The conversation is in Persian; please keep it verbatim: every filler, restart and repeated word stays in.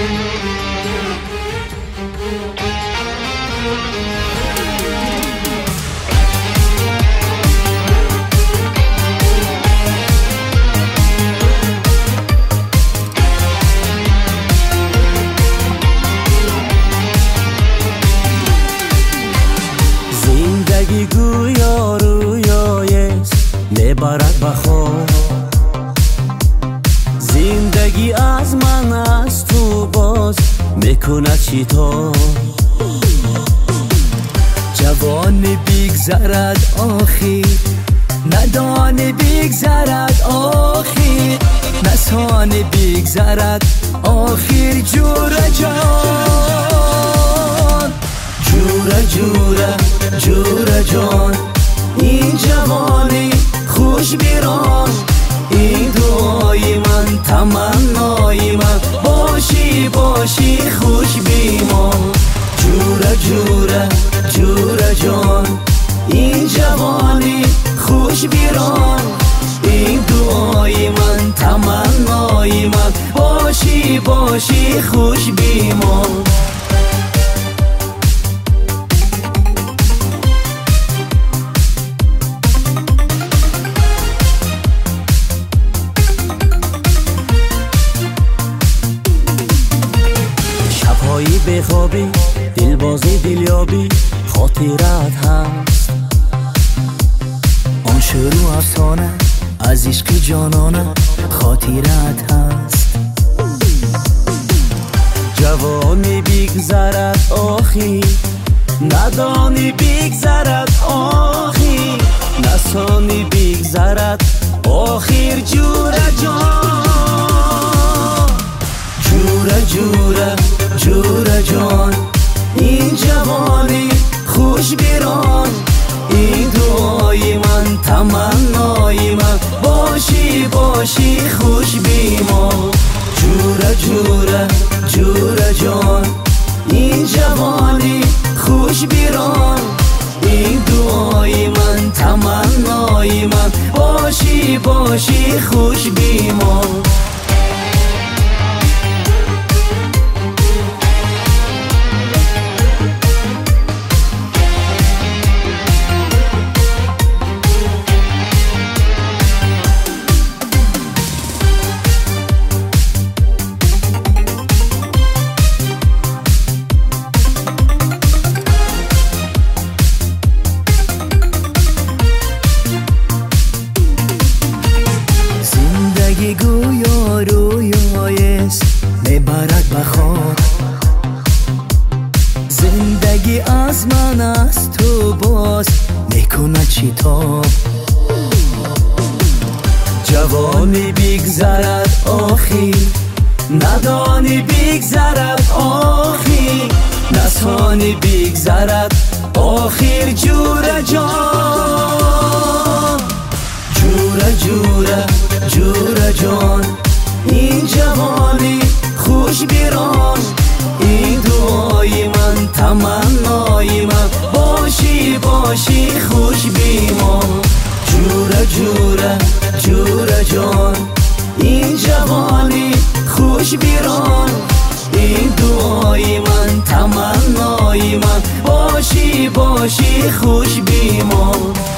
زندگی گویا رویایست میبرد به خواب. زندگی از من از تو باز میکند شتاب. جوان بگذرد آخر ندان بگذرد آخر نسان بگذرد آخر جور جان جور جور جور جان. این جوانی خوش بیران این دعای من تمنای من باشی باشی خوش بیمان. جور جور جور جان این جوانی خوش بیران این دعای من تمنای من باشی باشی خوش بیمان. شب‌هایی بخوابی دلبازی دلیابی خاطرت هست. آن شروع افسانه از عشق جانانه خاطرت هست. جوانی بگذرد آخی ندانی بگذرد آخی نسانی بگذرد آخر جور جان جور جور جور جان. این جوانی خوش بیران این دعای من تمنای من باشی باشی خوش بیمان. جور جور جور جان این جوانی خوش بیران این دعای من تمنای من باشی باشی خوش بیمان. گویا رویایست میبرد به خواب. زندگی از من از تو باز میکند شتاب. جوانی بگذرد آخی ندانی بگذرد آخی نسانی بگذرد آخر جور جان جور جور جور جان. این جوانی خوش بیران این دعای من تمنای من باشی باشی خوش بیمان. جور جور جور جان این جوانی خوش بیران این دعای من تمنای من باشی باشی خوش بیمان.